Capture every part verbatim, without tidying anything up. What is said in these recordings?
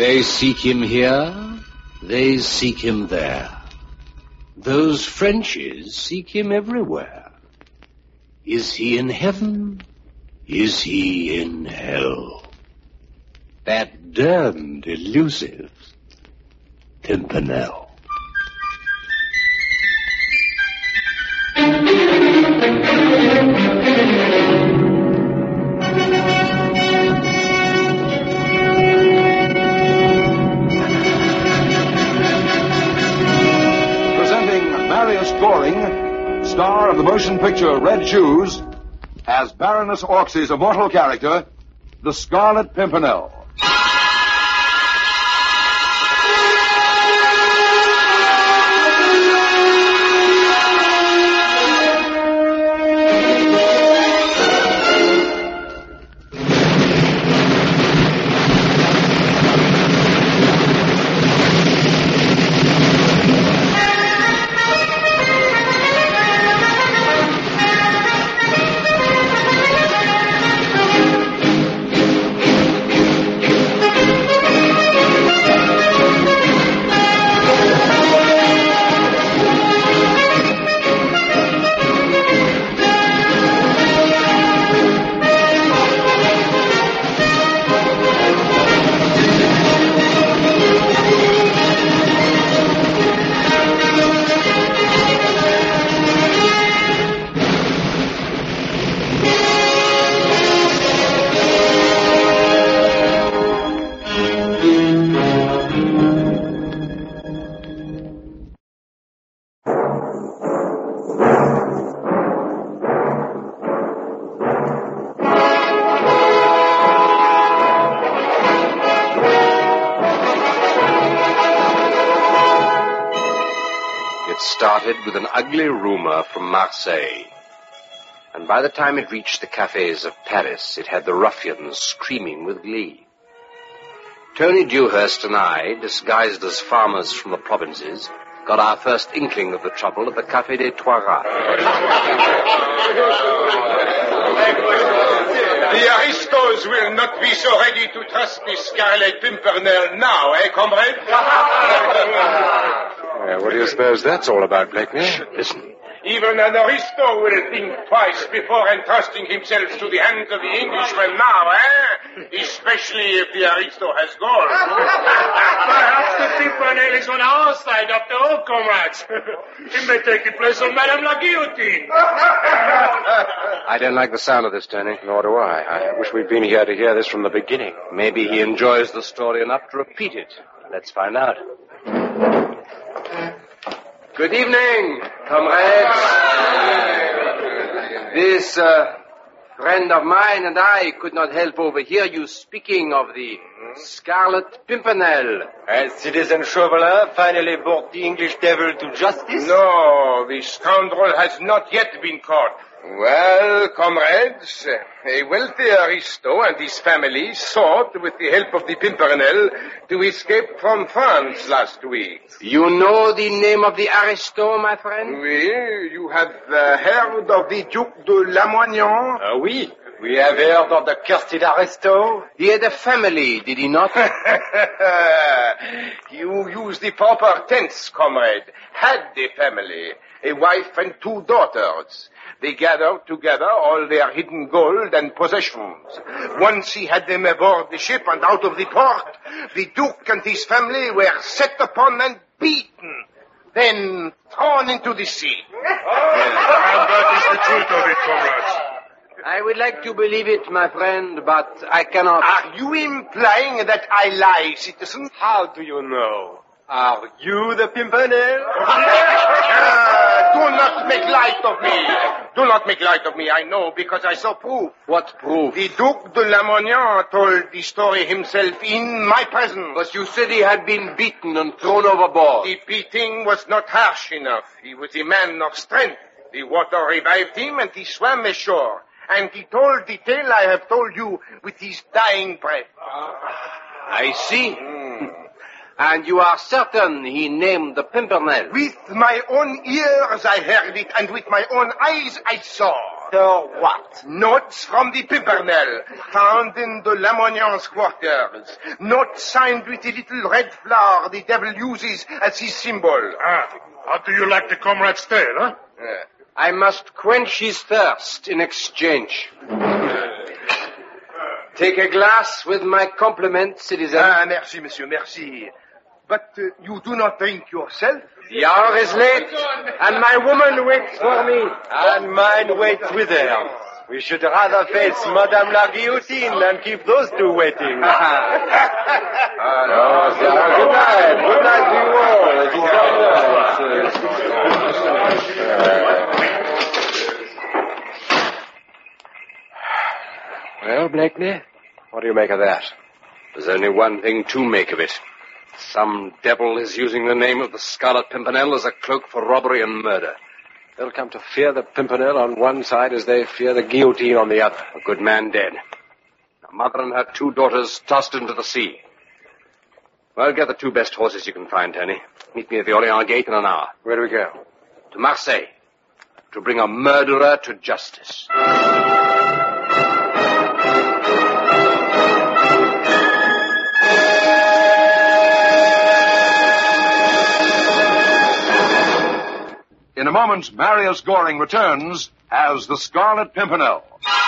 They seek him here, they seek him there. Those Frenchies seek him everywhere. Is he in heaven? Is he in hell? That damned elusive Pimpernel. Goring, star of the motion picture Red Shoes, as Baroness Orcsey's immortal character, the Scarlet Pimpernel. Started with an ugly rumor from Marseille. And by the time it reached the cafes of Paris, it had the ruffians screaming with glee. Tony Dewhurst and I, disguised as farmers from the provinces, got our first inkling of the trouble at the Café des Trois Rats. The aristos will not be so ready to trust the Scarlet Pimpernel now, eh, comrade? Uh, what do you suppose that's all about, Blakeney? Listen. Even an aristo will think twice before entrusting himself to the hands of the Englishmen now, eh? Especially if the aristo has gone. Perhaps the Pimpernel is on our side after all, comrades. He may take the place of Madame la Guillotine. I don't like the sound of this, Tony. Nor do I. I wish we'd been here to hear this from the beginning. Maybe he enjoys the story enough to repeat it. Let's find out. Good evening, comrades. This uh, friend of mine and I could not help overhear you speaking of the Scarlet Pimpernel. Has Citizen Chauvelin finally brought the English devil to justice? No, the scoundrel has not yet been caught. Well, comrades, a wealthy aristo and his family sought, with the help of the Pimpernel, to escape from France last week. You know the name of the aristo, my friend? Oui, you have uh, heard of the Duc de Lamoignon? Uh, oui, we have heard of the cursed aristo. He had a family, did he not? You use the proper tense, comrade. Had a family, a wife and two daughters. They gathered together all their hidden gold and possessions. Once he had them aboard the ship and out of the port, the Duke and his family were set upon and beaten, then thrown into the sea. Oh, and that is the truth of it, comrades. I would like to believe it, my friend, but I cannot. Are you implying that I lie, citizen? How do you know? Are you the Pimpernel? uh, do not make light of me. Do not make light of me. I know because I saw proof. What proof? The Duc de Lamoignon told the story himself in my presence. But you said he had been beaten and thrown overboard. The beating was not harsh enough. He was a man of strength. The water revived him and he swam ashore. And he told the tale I have told you with his dying breath. I see. Mm. And you are certain he named the Pimpernel? With my own ears I heard it, and with my own eyes I saw. Doctor what? Notes from the Pimpernel, found in the Lamoignon's quarters. Notes signed with the little red flower the devil uses as his symbol. Ah, how do you like the comrade's tale, huh? Uh, I must quench his thirst in exchange. Take a glass with my compliments, citizen. ah, merci, monsieur, merci. But uh, you do not drink yourself? The hour is late, and my woman waits for me. And mine waits with her. We should rather face Madame la Guillotine than keep those two waiting. Oh, sir, good night. Good night to you all. It is Well, Blakeney, what do you make of that? There's only one thing to make of it. Some devil is using the name of the Scarlet Pimpernel as a cloak for robbery and murder. They'll come to fear the Pimpernel on one side as they fear the guillotine on the other. A good man dead. A mother and her two daughters tossed into the sea. Well, get the two best horses you can find, Tony. Meet me at the Orleans Gate in an hour. Where do we go? To Marseille. To bring a murderer to justice. In a moment, Marius Goring returns as the Scarlet Pimpernel.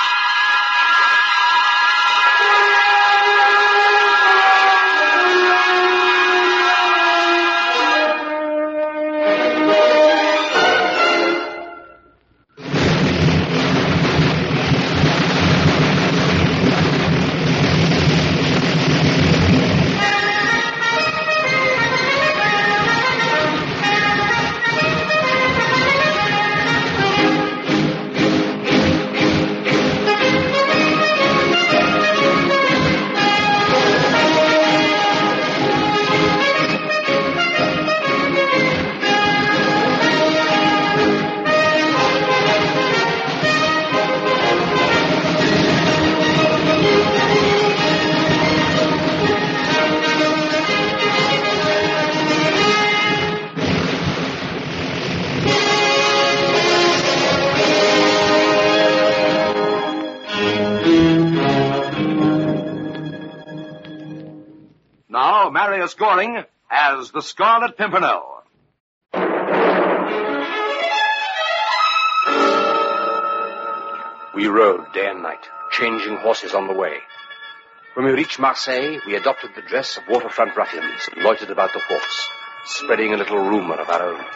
Now, Marius Goring as the Scarlet Pimpernel. We rode day and night, changing horses on the way. When we reached Marseille, we adopted the dress of waterfront ruffians and loitered about the wharfs, spreading a little rumor of our own.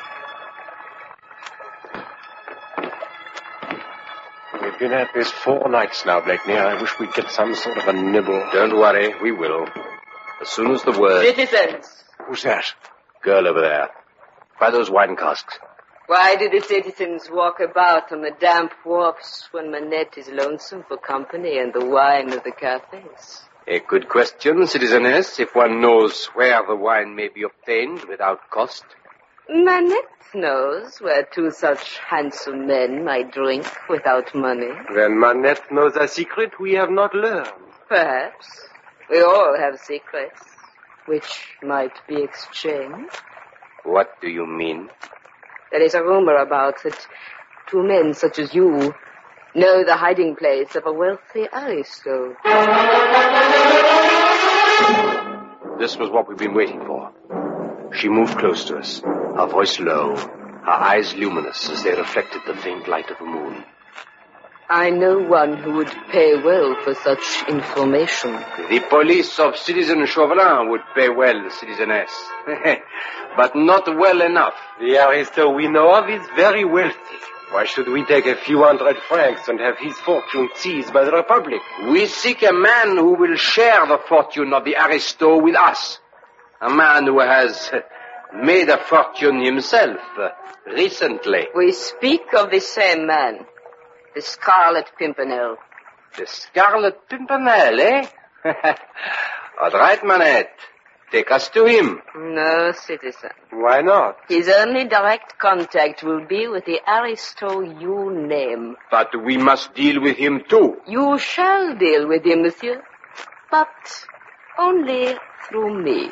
We've been at this four nights now, Blakeney. I wish we'd get some sort of a nibble. Don't worry, we will. As soon as the word... Citizens, Who's that? Girl over there. By those wine casks. why do the citizens walk about on the damp wharfs when Manette is lonesome for company and the wine of the cafes? A good question, citizeness, if one knows where the wine may be obtained without cost. Manette knows where two such handsome men might drink without money. Then Manette knows a secret we have not learned. Perhaps. We all have secrets, which might be exchanged. What do you mean? There is a rumor about that two men such as you know the hiding place of a wealthy aristo. This was what we've been waiting for. She moved close to us, her voice low, her eyes luminous as they reflected the faint light of the moon. I know one who would pay well for such information. The police of Citizen Chauvelin would pay well, citizeness. But not well enough. The aristo we know of is very wealthy. Why should we take a few hundred francs and have his fortune seized by the Republic? We seek a man who will share the fortune of the aristo with us. A man who has made a fortune himself uh, recently. We speak of the same man. The Scarlet Pimpernel. The Scarlet Pimpernel, eh? All right, Manette. Take us to him. No, citizen. Why not? His only direct contact will be with the aristo you name. But we must deal with him, too. You shall deal with him, monsieur. But only through me.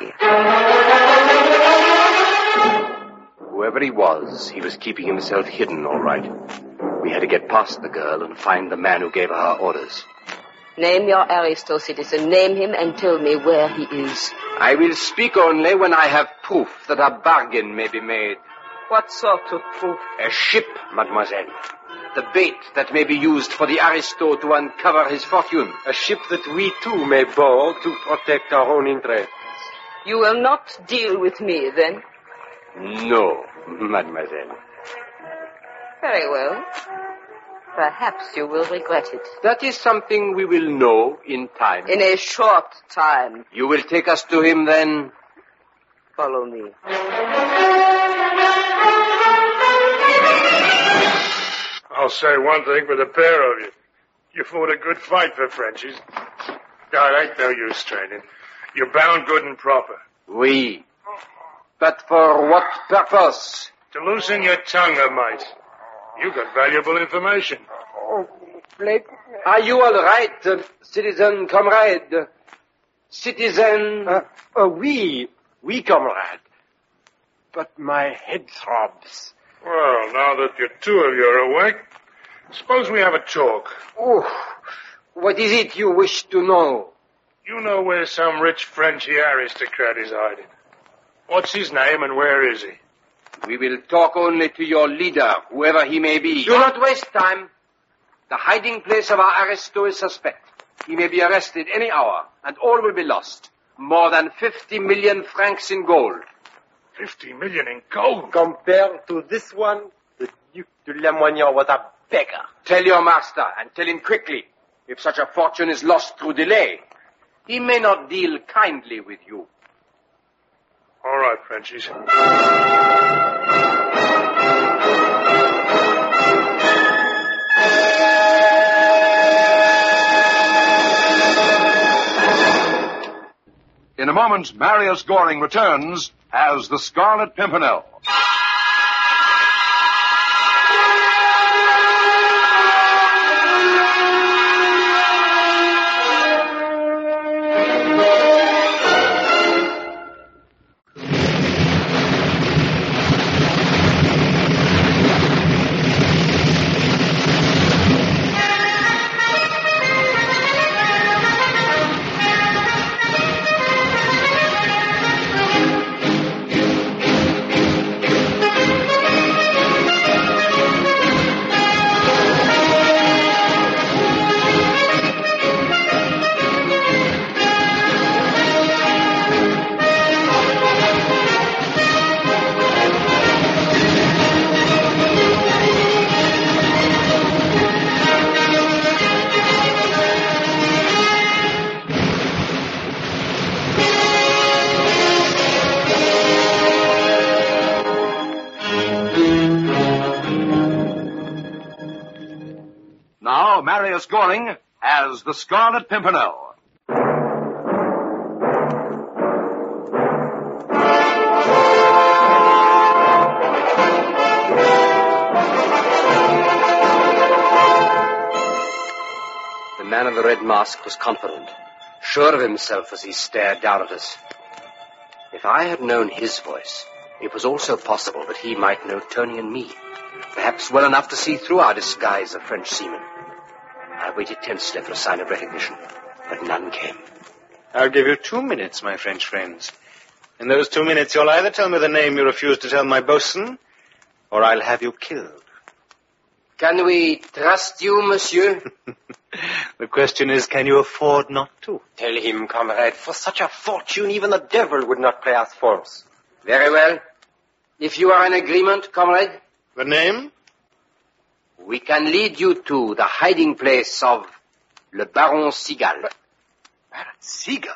Whoever he was, he was keeping himself hidden, all right. We had to get past the girl and find the man who gave her her orders. Name your aristo, citizen. Name him and tell me where he is. I will speak only when I have proof that a bargain may be made. What sort of proof? A ship, mademoiselle. The bait that may be used for the aristo to uncover his fortune. A ship that we too may board to protect our own interests. You will not deal with me, then? No, mademoiselle. Very well. Perhaps you will regret it. That is something we will know in time. In a short time. You will take us to him, then? Follow me. I'll say one thing for the pair of you. You fought a good fight for Frenchies. God, ain't no use straining. You're bound good and proper. Oui. But for what purpose? To loosen your tongue a mite. You got valuable information. Oh, Blake. Are you all right, uh, citizen comrade? Citizen... Uh, uh, oui, oui, comrade. But my head throbs. Well, now that you two of you are awake, suppose we have a talk. Oh, what is it you wish to know? You know where some rich Frenchy aristocrat is hiding. What's his name and where is he? We will talk only to your leader, whoever he may be. Do not waste time. The hiding place of our aristo is suspect. He may be arrested any hour, and all will be lost. More than fifty million francs in gold. Fifty million in gold? Compared to this one, the Duc de Lamoignon was a beggar. Tell your master, and tell him quickly, if such a fortune is lost through delay. He may not deal kindly with you. All right, Frenchies. In a moment, Marius Goring returns as the Scarlet Pimpernel. Now, Marius Goring as the Scarlet Pimpernel. The man in the red mask was confident, sure of himself as he stared down at us. If I had known his voice, it was also possible that he might know Tony and me, perhaps well enough to see through our disguise of French seamen. I waited tensely for a sign of recognition, but none came. I'll give you two minutes, my French friends. In those two minutes, you'll either tell me the name you refuse to tell my bosun, or I'll have you killed. Can we trust you, monsieur? The question is, can you afford not to? Tell him, comrade, for such a fortune, even the devil would not play us false. Very well. If you are in agreement, comrade. The name? We can lead you to the hiding place of Le Baron Seagal. Baron Seagal?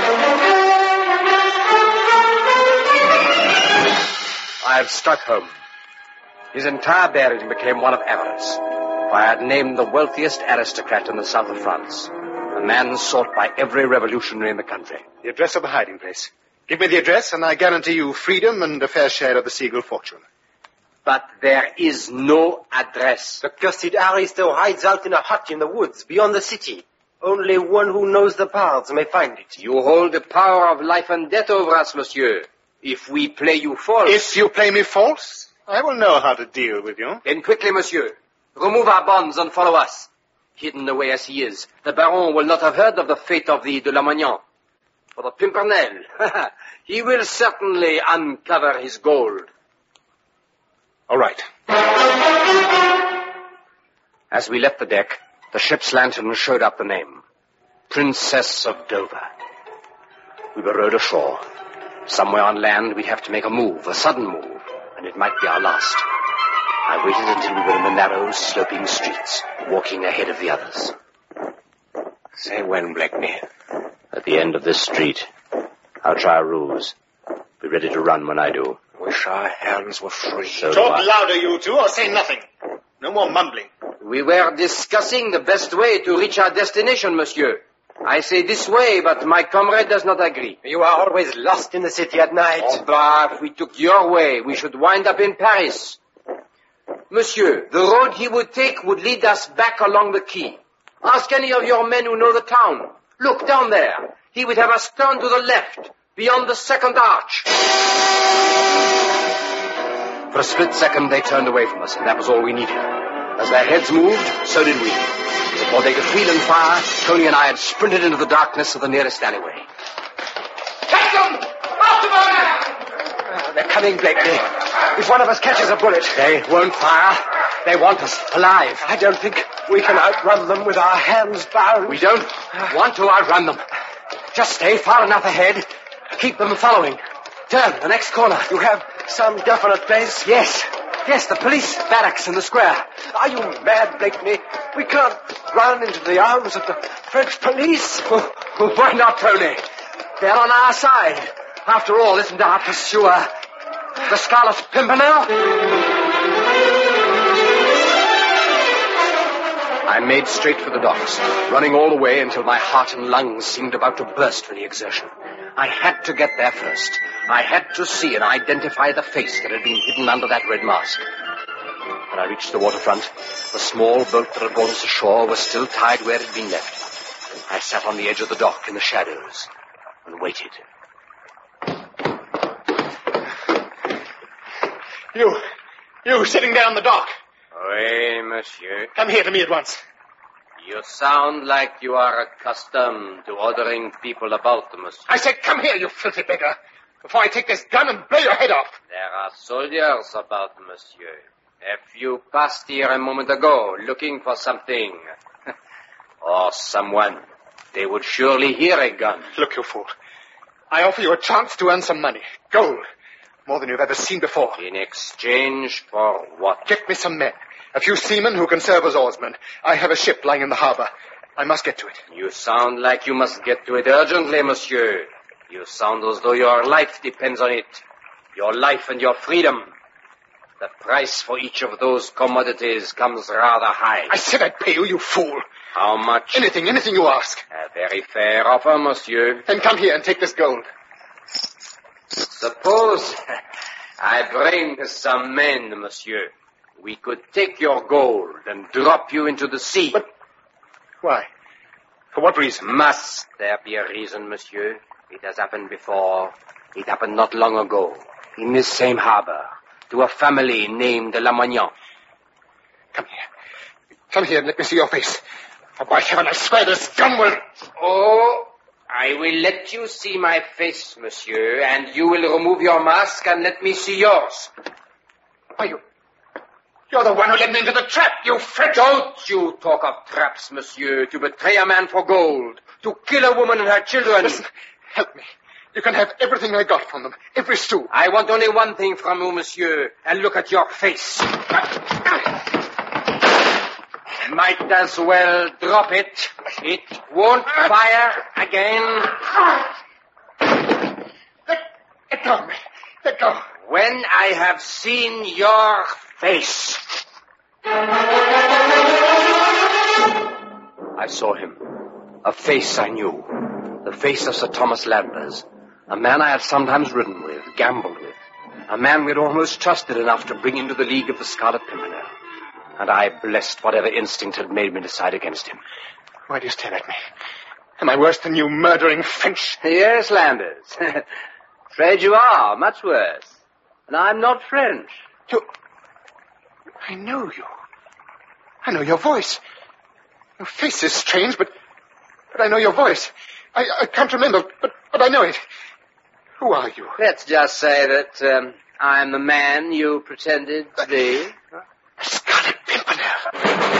I have struck home. His entire bearing became one of avarice. For I had named the wealthiest aristocrat in the south of France, a man sought by every revolutionary in the country. The address of the hiding place. Give me the address, and I guarantee you freedom and a fair share of the Seagal fortune. But there is no address. The cursed aristo hides out in a hut in the woods beyond the city. Only one who knows the paths may find it. You hold the power of life and death over us, monsieur. If we play you false... If you play me false, I will know how to deal with you. Then quickly, monsieur. Remove our bonds and follow us. Hidden away as he is, the Baron will not have heard of the fate of the de Lamoignon. For the Pimpernel, he will certainly uncover his gold. All right. As we left the deck, the ship's lantern showed up the name. Princess of Dover. We were rowed ashore. Somewhere on land, we'd have to make a move, a sudden move, and it might be our last. I waited until we were in the narrow, sloping streets, walking ahead of the others. Say when, Blakeney? At the end of this street. I'll try a ruse. Be ready to run when I do. Wish our hands were free. So Talk louder, you two, or say nothing. No more mumbling. We were discussing the best way to reach our destination, monsieur. I say this way, but my comrade does not agree. You are always lost in the city at night. Oh, bah, if we took your way, we should wind up in Paris. Monsieur, the road he would take would lead us back along the quay. Ask any of your men who know the town. Look down there. He would have us turn to the left, beyond the second arch. For a split second, they turned away from us, and that was all we needed. As their heads moved, so did we. Before they could wheel and fire, Tony and I had sprinted into the darkness of the nearest alleyway. Catch them! After them! Oh, they're coming, Blakeney. If one of us catches a bullet... They won't fire. They want us alive. I don't think we can outrun them with our hands bound. We don't want to outrun them. Just stay far enough ahead. Keep them following. Turn, the next corner. You have some definite place? Yes. Yes, the police barracks in the square. Are you mad, Blakeney? We can't run into the arms of the French police. Oh, oh, why not, Tony? They're on our side. After all, isn't our pursuer the Scarlet Pimpernel? I made straight for the docks, running all the way until my heart and lungs seemed about to burst for the exertion. I had to get there first. I had to see and identify the face that had been hidden under that red mask. When I reached the waterfront, the small boat that had brought us ashore was still tied where it had been left. I sat on the edge of the dock in the shadows and waited. You, you sitting there on the dock. Oui, monsieur. Come here to me at once. You sound like you are accustomed to ordering people about, monsieur. I said, come here, you filthy beggar, before I take this gun and blow your head off. There are soldiers about, monsieur. If you passed here a moment ago looking for something, or someone, they would surely hear a gun. Look, you fool. I offer you a chance to earn some money. Gold. More than you've ever seen before. In exchange for what? Get me some men. A few seamen who can serve as oarsmen. I have a ship lying in the harbor. I must get to it. You sound like you must get to it urgently, monsieur. You sound as though your life depends on it. Your life and your freedom. The price for each of those commodities comes rather high. I said I'd pay you, you fool. How much? Anything, anything you ask. A very fair offer, monsieur. Then come here and take this gold. Suppose I bring some men, monsieur. We could take your gold and drop you into the sea. But why? For what reason? Must there be a reason, monsieur? It has happened before. It happened not long ago, in this same harbor, to a family named Lamoignon. Come here. Come here and let me see your face. For by heaven, I swear this gun will... Oh, I will let you see my face, monsieur, and you will remove your mask and let me see yours. Why, you... You're the one who led me into the trap, you French... Don't you talk of traps, monsieur, to betray a man for gold, to kill a woman and her children. Listen, help me. You can have everything I got from them, every sou. I want only one thing from you, monsieur, and look at your face. Might as well drop it. It won't fire again. Let, let go of me. Let go. When I have seen your face. I saw him. A face I knew. The face of Sir Thomas Landers. A man I had sometimes ridden with, gambled with. A man we'd almost trusted enough to bring into the League of the Scarlet Pimpernel. And I blessed whatever instinct had made me decide against him. Why do you stare at me? Am I worse than you murdering French? Yes, Landers. Afraid you are, much worse. And I'm not French. You... I know you. I know your voice. Your face is strange, but but I know your voice. I, I can't remember, but, but I know it. Who are you? Let's just say that um, I'm the man you pretended to be. Scarlet Pimpernel.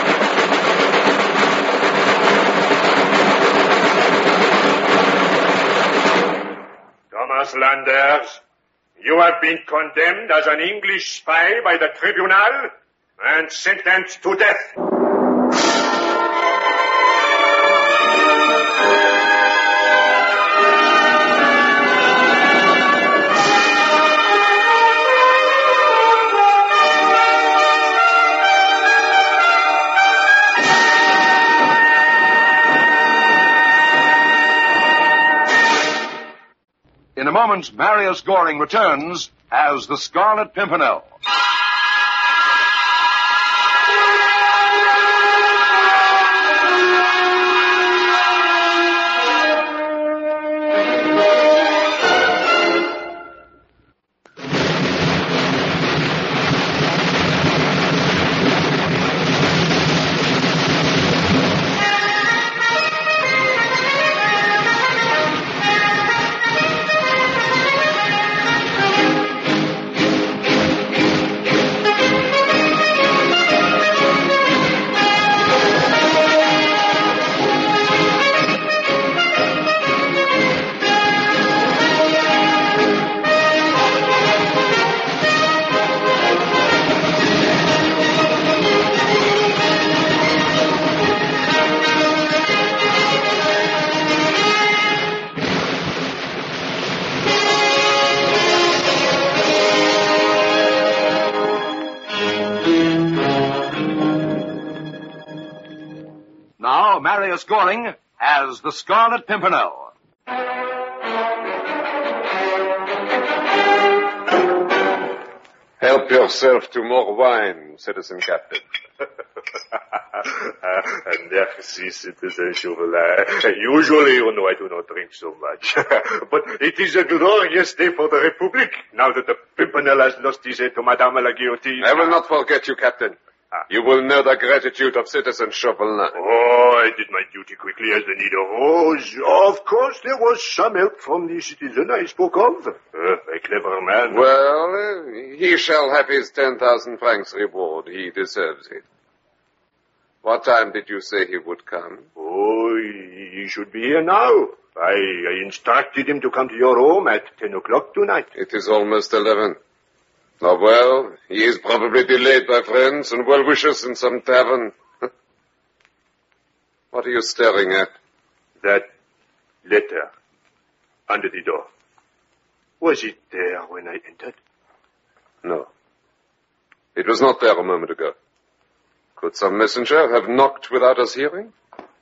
Thomas Landers, you have been condemned as an English spy by the tribunal and sentenced to death. In a moment, Marius Goring returns as the Scarlet Pimpernel. Now, Marius Goring as the Scarlet Pimpernel. Help yourself to more wine, Citizen Captain. Merci, Citizen Chauvelin. Usually, you know, I do not drink so much. But it is a glorious day for the Republic, now that the Pimpernel has lost his head to Madame la Guillotine. I will not forget you, Captain. You will know the gratitude of Citizen Chauvelin. Oh, I did my duty quickly as the need arose. Of course, there was some help from the citizen I spoke of. Uh, a clever man. Well, uh, he shall have his ten thousand francs reward. He deserves it. What time did you say he would come? Oh, he should be here now. I, I instructed him to come to your home at ten o'clock tonight. It is almost eleven. Oh, well, he is probably delayed by friends and well-wishers in some tavern. What are you staring at? That letter under the door. Was it there when I entered? No. It was not there a moment ago. Could some messenger have knocked without us hearing?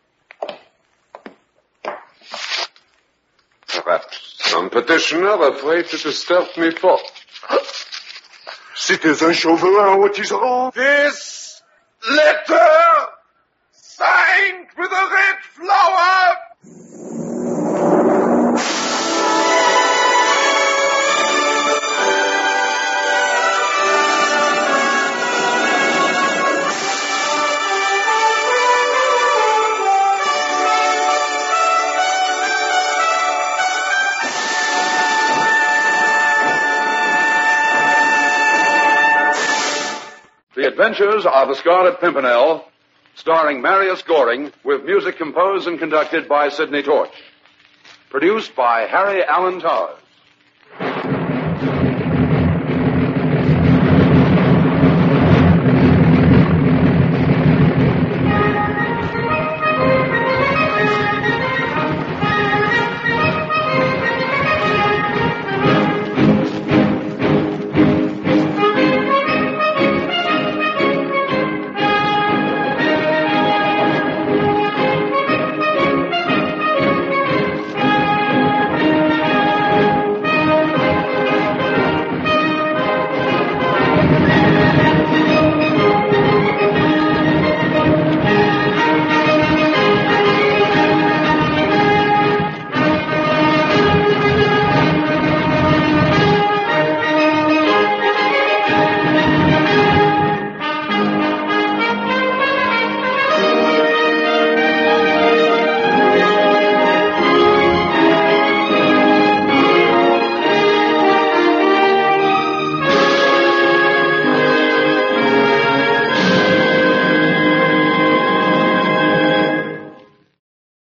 Perhaps some petitioner afraid to disturb me for... Citizen Chauvelin, what is wrong? This letter, signed with a red flower. The Adventures of the Scarlet Pimpernel, starring Marius Goring, with music composed and conducted by Sidney Torch. Produced by Harry Allen Towers.